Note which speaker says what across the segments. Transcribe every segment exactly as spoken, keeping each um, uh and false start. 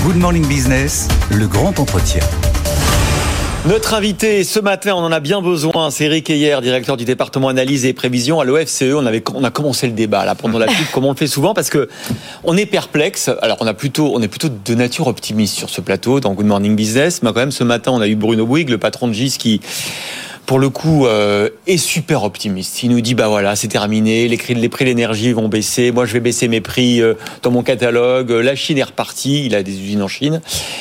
Speaker 1: Good Morning Business, le grand entretien.
Speaker 2: Notre invité ce matin, on en a bien besoin, c'est Eric Heyer, directeur du département analyse et prévision à l'O F C E. On avait, on a commencé le débat là pendant la pub, comme on le fait souvent, parce que on est perplexe. Alors on a plutôt, on est plutôt de nature optimiste sur ce plateau dans Good Morning Business. Mais quand même, ce matin, on a eu Bruno Bouygues, le patron de G I S, qui, pour le coup, euh, est super optimiste. Il nous dit, bah voilà, c'est terminé, les prix, les prix de l'énergie vont baisser. Moi, je vais baisser mes prix euh, dans mon catalogue. La Chine est repartie. Il a des usines en Chine.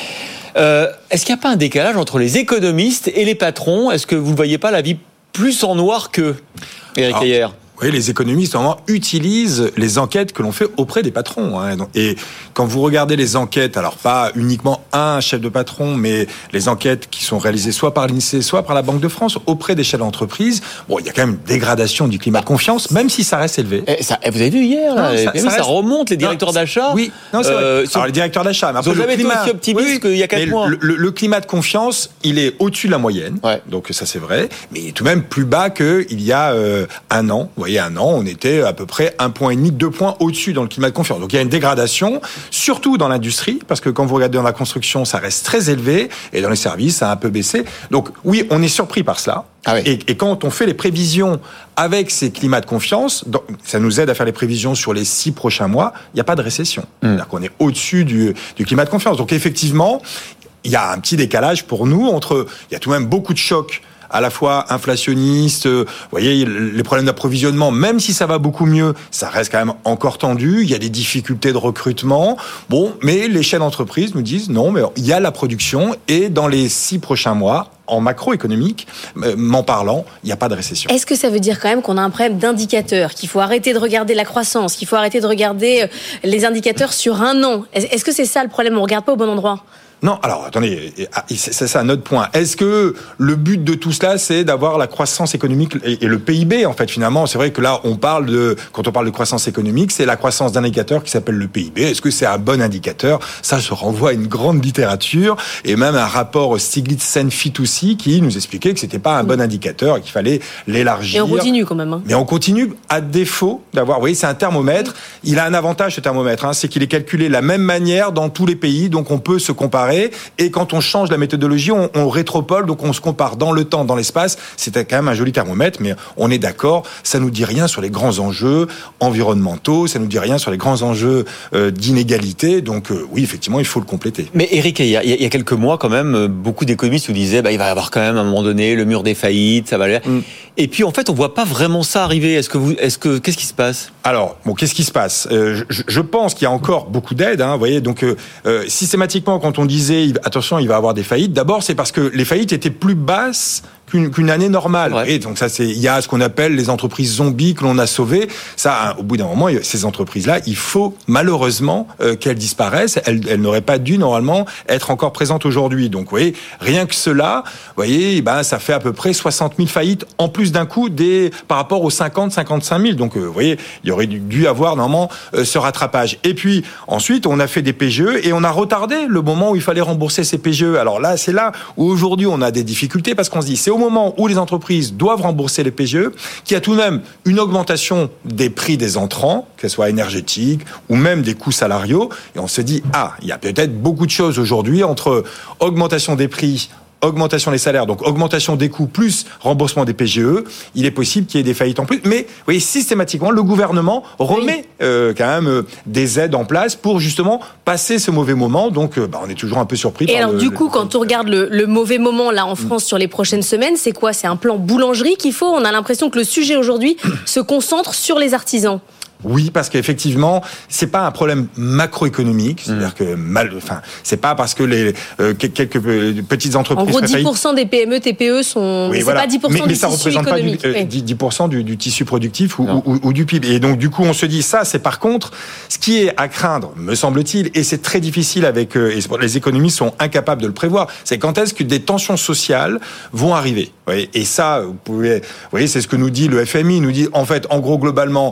Speaker 2: Euh, est-ce qu'il n'y a pas un décalage entre les économistes et les patrons ? Est-ce que vous ne voyez pas la vie plus en noir qu'eux, Eric Heyer ?
Speaker 3: Oui, les économistes vraiment utilisent les enquêtes que l'on fait auprès des patrons. Hein. Et quand vous regardez les enquêtes, alors pas uniquement un chef de patron, mais les enquêtes qui sont réalisées soit par l'INSEE, soit par la Banque de France, auprès des chefs d'entreprise, bon, il y a quand même une dégradation du climat de confiance, même si ça reste élevé.
Speaker 2: Et ça, vous avez vu hier, là, non, ça, ça, reste... ça remonte, les directeurs non, d'achat.
Speaker 3: Oui, non, c'est
Speaker 2: euh,
Speaker 3: vrai. Alors, les directeurs d'achat, mais après,
Speaker 2: ils n'ont jamais
Speaker 3: climat...
Speaker 2: été aussi optimistes oui, qu'il y a quatre mois.
Speaker 3: Le, le, le climat de confiance, il est au-dessus de la moyenne.
Speaker 2: Ouais.
Speaker 3: Donc, ça, c'est vrai. Mais tout de même plus bas qu'il y a euh, un an. Vous voyez, un an, on était à peu près un point et demi, deux points au-dessus dans le climat de confiance. Donc il y a une dégradation, surtout dans l'industrie, parce que quand vous regardez dans la construction, ça reste très élevé, et dans les services, ça a un peu baissé. Donc oui, on est surpris par cela.
Speaker 2: Ah oui.
Speaker 3: et, et quand on fait les prévisions avec ces climats de confiance, donc, ça nous aide à faire les prévisions sur les six prochains mois, il n'y a pas de récession. Mmh. C'est-à-dire qu'on est au-dessus du, du climat de confiance. Donc effectivement, il y a un petit décalage pour nous entre, il y a tout de même beaucoup de chocs à la fois inflationniste, vous voyez, les problèmes d'approvisionnement, même si ça va beaucoup mieux, ça reste quand même encore tendu, il y a des difficultés de recrutement, bon, mais les chaînes d'entreprise nous disent non, mais il y a la production, et dans les six prochains mois, en macroéconomique, m'en parlant, il n'y a pas de récession.
Speaker 4: Est-ce que ça veut dire quand même qu'on a un problème d'indicateurs, qu'il faut arrêter de regarder la croissance, qu'il faut arrêter de regarder les indicateurs sur un an ? Est-ce que c'est ça le problème ? On ne regarde pas au bon endroit ?
Speaker 3: Non, alors attendez, c'est ça notre point. Est-ce que le but de tout cela, c'est d'avoir la croissance économique et le P I B, en fait, finalement ? C'est vrai que là, on parle de, quand on parle de croissance économique, c'est la croissance d'un indicateur qui s'appelle le P I B. Est-ce que c'est un bon indicateur ? Ça, je renvoie à une grande littérature et même un rapport Stiglitz-Senfit-Toussi qui nous expliquait que c'était pas un bon indicateur et qu'il fallait l'élargir.
Speaker 4: Et on continue quand même. Hein.
Speaker 3: Mais on continue à défaut d'avoir, vous voyez, c'est un thermomètre. Il a un avantage, ce thermomètre, hein, c'est qu'il est calculé de la même manière dans tous les pays, donc on peut se comparer. Et quand on change la méthodologie, on, on rétropole, donc on se compare dans le temps, dans l'espace. C'était quand même un joli thermomètre, mais on est d'accord, ça nous dit rien sur les grands enjeux environnementaux, ça nous dit rien sur les grands enjeux euh, d'inégalité. Donc euh, oui, effectivement, il faut le compléter.
Speaker 2: Mais Eric, il y a, il y a quelques mois, quand même, beaucoup d'économistes nous disaient, bah, il va y avoir quand même à un moment donné le mur des faillites, ça va aller. Mm. Et puis en fait, on voit pas vraiment ça arriver. Est-ce que vous, est-ce que, qu'est-ce qui se passe ?
Speaker 3: Alors, bon, qu'est-ce qui se passe ? euh, je, je pense qu'il y a encore beaucoup d'aide. Hein, vous voyez, donc euh, euh, systématiquement, quand on disait attention, il va y avoir des faillites. D'abord, c'est parce que les faillites étaient plus basses qu'une, qu'une année normale.
Speaker 2: Ouais.
Speaker 3: Et donc ça, c'est, il y a ce qu'on appelle les entreprises zombies que l'on a sauvées. Ça, hein, au bout d'un moment, ces entreprises-là, il faut malheureusement euh, qu'elles disparaissent. Elles, elles n'auraient pas dû normalement être encore présentes aujourd'hui. Donc, vous voyez, rien que cela, vous voyez, ben ça fait à peu près soixante mille faillites en plus d'un coup des par rapport aux cinquante, cinquante-cinq mille. Donc, euh, vous voyez, il y aurait dû avoir normalement euh, ce rattrapage. Et puis ensuite, on a fait des P G E et on a retardé le moment où il fallait rembourser ces P G E. Alors là, c'est là où aujourd'hui on a des difficultés parce qu'on se dit c'est au moment où les entreprises doivent rembourser les P G E qu'il y a tout de même une augmentation des prix des entrants, que ce soit énergétiques ou même des coûts salariaux. Et on se dit ah, il y a peut-être beaucoup de choses aujourd'hui entre augmentation des prix, augmentation des salaires, donc augmentation des coûts plus remboursement des P G E, il est possible qu'il y ait des faillites en plus. Mais vous voyez, systématiquement, le gouvernement remet oui. euh, quand même euh, des aides en place pour justement passer ce mauvais moment. Donc, euh, bah, on est toujours un peu surpris.
Speaker 4: Et
Speaker 3: par
Speaker 4: alors,
Speaker 3: le,
Speaker 4: du
Speaker 3: le,
Speaker 4: coup,
Speaker 3: le,
Speaker 4: quand on regarde le, le mauvais moment là en France mmh. sur les prochaines semaines, c'est quoi ? C'est un plan boulangerie qu'il faut ? On a l'impression que le sujet aujourd'hui se concentre sur les artisans.
Speaker 3: Oui, parce qu'effectivement, c'est pas un problème macroéconomique, c'est-à-dire mmh. que mal, enfin, c'est pas parce que les euh, quelques petites entreprises.
Speaker 4: En gros, dix pour cent des P M E, T P E sont.
Speaker 3: Oui,
Speaker 4: mais
Speaker 3: voilà.
Speaker 4: c'est pas dix pour cent
Speaker 3: mais,
Speaker 4: du
Speaker 3: mais ça
Speaker 4: tissu
Speaker 3: représente
Speaker 4: économique.
Speaker 3: Pas du, euh, dix pour cent du, du tissu productif ou, ou, ou du P I B. Et donc, du coup, on se dit ça, c'est par contre ce qui est à craindre, me semble-t-il, et c'est très difficile avec. Euh, et les économistes sont incapables de le prévoir. C'est quand est-ce que des tensions sociales vont arriver. Vous voyez, et ça, vous pouvez. Vous voyez, c'est ce que nous dit le F M I. Il nous dit en fait, en gros, globalement.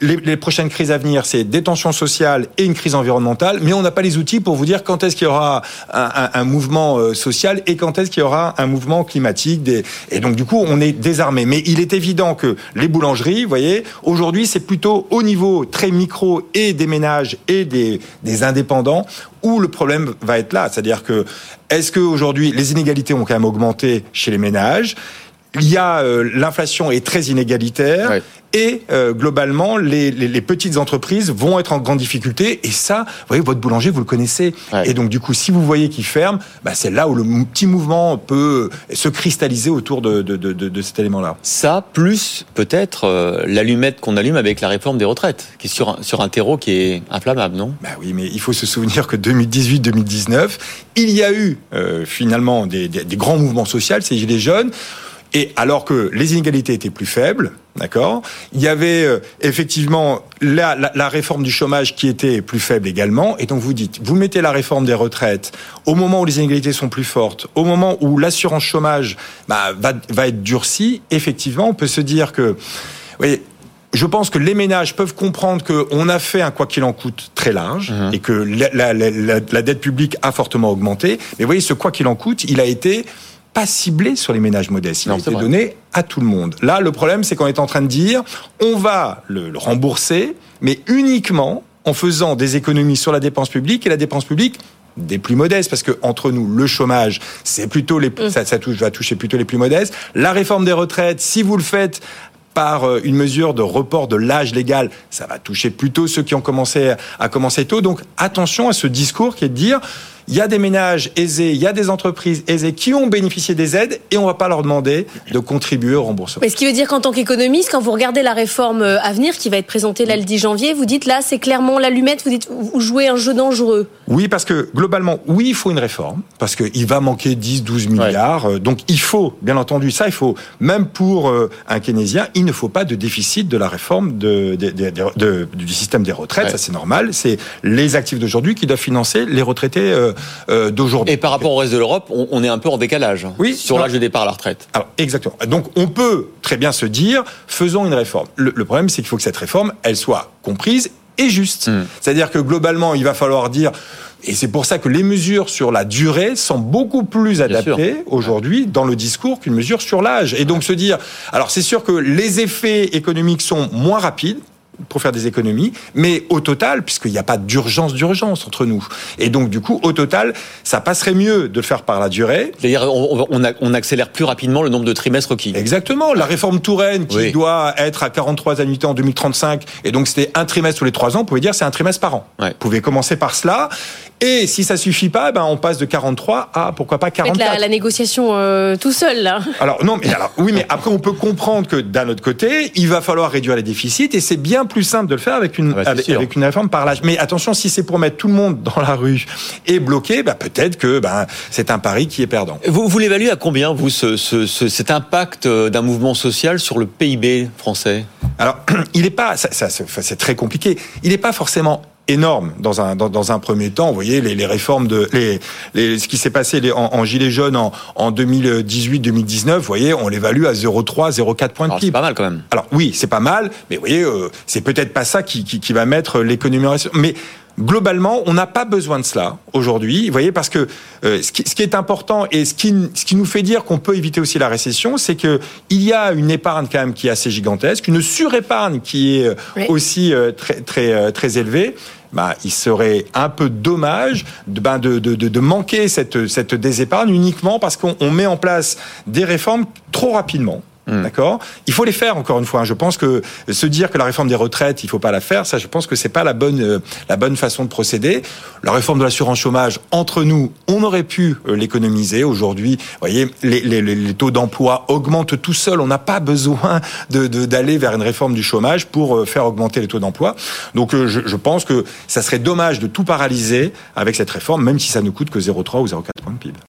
Speaker 3: les, les prochaines crises à venir, c'est des tensions sociales et une crise environnementale, mais on n'a pas les outils pour vous dire quand est-ce qu'il y aura un, un, un mouvement social et quand est-ce qu'il y aura un mouvement climatique. Des... Et donc, du coup, on est désarmé. Mais il est évident que les boulangeries, vous voyez, aujourd'hui, c'est plutôt au niveau très micro et des ménages et des, des indépendants où le problème va être là. C'est-à-dire que, est-ce qu'aujourd'hui, les inégalités ont quand même augmenté chez les ménages ? Il y a euh, l'inflation est très inégalitaire ouais. et euh, globalement les, les, les petites entreprises vont être en grande difficulté et ça, vous voyez, votre boulanger vous le connaissez ouais. et donc du coup si vous voyez qu'il ferme, bah, c'est là où le petit mouvement peut se cristalliser autour de, de, de, de cet élément-là.
Speaker 2: Ça plus peut-être euh, l'allumette qu'on allume avec la réforme des retraites, qui est sur un, sur un terreau qui est inflammable, non ?
Speaker 3: Bah oui, mais il faut se souvenir que deux mille dix-huit deux mille dix-neuf, il y a eu euh, finalement des, des, des grands mouvements sociaux, ces gilets jaunes. Et alors que les inégalités étaient plus faibles, d'accord, il y avait euh, effectivement la, la, la réforme du chômage qui était plus faible également. Et donc vous dites, vous mettez la réforme des retraites au moment où les inégalités sont plus fortes, au moment où l'assurance chômage bah, va, va être durcie. Effectivement, on peut se dire que, vous voyez, je pense que les ménages peuvent comprendre qu'on a fait un quoi qu'il en coûte très large mmh. et que la, la, la, la, la dette publique a fortement augmenté. Mais vous voyez, ce quoi qu'il en coûte, il a été pas ciblé sur les ménages modestes. Il non, a été vrai. donné à tout le monde. Là, le problème, c'est qu'on est en train de dire, on va le, le rembourser, mais uniquement en faisant des économies sur la dépense publique et la dépense publique des plus modestes, parce que entre nous, le chômage, c'est plutôt les, mmh. ça, ça touche, va toucher plutôt les plus modestes. La réforme des retraites, si vous le faites par une mesure de report de l'âge légal, ça va toucher plutôt ceux qui ont commencé à commencer tôt. Donc attention à ce discours qui est de dire il y a des ménages aisés, il y a des entreprises aisées qui ont bénéficié des aides et on ne va pas leur demander de contribuer au remboursement.
Speaker 4: Mais ce qui veut dire qu'en tant qu'économiste, quand vous regardez la réforme à venir qui va être présentée là le dix janvier, vous dites là c'est clairement l'allumette, vous dites vous jouez un jeu dangereux.
Speaker 3: Oui, parce que globalement, oui, il faut une réforme, parce qu'il va manquer dix, douze milliards. Ouais. Donc il faut, bien entendu, ça, il faut, même pour un keynésien, il ne faut pas de déficit de la réforme de, de, de, de, de, du système des retraites, ouais. ça c'est normal. C'est les actifs d'aujourd'hui qui doivent financer les retraités euh, euh, d'aujourd'hui.
Speaker 2: Et par rapport au reste de l'Europe, on, on est un peu en décalage oui, sur l'âge de départ à la retraite.
Speaker 3: Alors, exactement. Donc on peut très bien se dire, faisons une réforme. Le, le problème, c'est qu'il faut que cette réforme, elle soit comprise et juste. Mmh. C'est-à-dire que globalement, il va falloir dire, et c'est pour ça que les mesures sur la durée sont beaucoup plus adaptées aujourd'hui dans le discours qu'une mesure sur l'âge. Et donc se dire, alors c'est sûr que les effets économiques sont moins rapides pour faire des économies, mais au total, puisqu'il n'y a pas d'urgence d'urgence entre nous, et donc du coup, au total, ça passerait mieux de le faire par la durée.
Speaker 2: C'est-à-dire, on, on, on accélère plus rapidement le nombre de trimestres requis.
Speaker 3: Exactement. La réforme Touraine, qui oui. doit être à quarante-trois annuités en deux mille trente-cinq, et donc c'était un trimestre tous les trois ans, vous pouvez dire c'est un trimestre par an. Ouais. Vous pouvez commencer par cela, et si ça suffit pas, ben on passe de quarante-trois à pourquoi pas quarante-quatre.
Speaker 4: Avec la, la négociation euh, tout seul, là.
Speaker 3: Alors non, mais alors oui, mais après on peut comprendre que d'un autre côté, il va falloir réduire les déficits, et c'est bien plus simple de le faire avec une, ah bah avec, avec une réforme par l'âge. Mais attention, si c'est pour mettre tout le monde dans la rue et bloquer, bah peut-être que bah, c'est un pari qui est perdant.
Speaker 2: Vous, vous l'évaluez à combien, vous, ce, ce, ce, cet impact d'un mouvement social sur le P I B français ?
Speaker 3: Alors, il n'est pas, ça, ça, c'est très compliqué, il n'est pas forcément énorme dans un dans, dans un premier temps. Vous voyez les, les réformes de les, les ce qui s'est passé les, en, en gilets jaunes en, en deux mille dix-huit deux mille dix-neuf. Vous voyez, on l'évalue à zéro virgule trois zéro virgule quatre points de P I B.
Speaker 2: C'est pas mal quand même.
Speaker 3: Alors oui, c'est pas mal, mais vous voyez, euh, c'est peut-être pas ça qui, qui qui va mettre l'économie en récession. Mais globalement, on n'a pas besoin de cela aujourd'hui, vous voyez, parce que euh, ce, qui, ce qui est important et ce qui, ce qui nous fait dire qu'on peut éviter aussi la récession, c'est que il y a une épargne quand même qui est assez gigantesque, une surépargne qui est oui. aussi euh, très très euh, très élevée. Bah, il serait un peu dommage de, ben de, de, de manquer cette, cette désépargne uniquement parce qu'on on met en place des réformes trop rapidement. Mmh. D'accord. Il faut les faire encore une fois. Je pense que se dire que la réforme des retraites, il faut pas la faire, ça, je pense que c'est pas la bonne euh, la bonne façon de procéder. La réforme de l'assurance chômage, entre nous, on aurait pu euh, l'économiser. Aujourd'hui, vous voyez, les, les, les taux d'emploi augmentent tout seuls. On n'a pas besoin de, de d'aller vers une réforme du chômage pour euh, faire augmenter les taux d'emploi. Donc, euh, je, je pense que ça serait dommage de tout paralyser avec cette réforme, même si ça ne coûte que zéro virgule trois ou zéro virgule quatre points de P I B.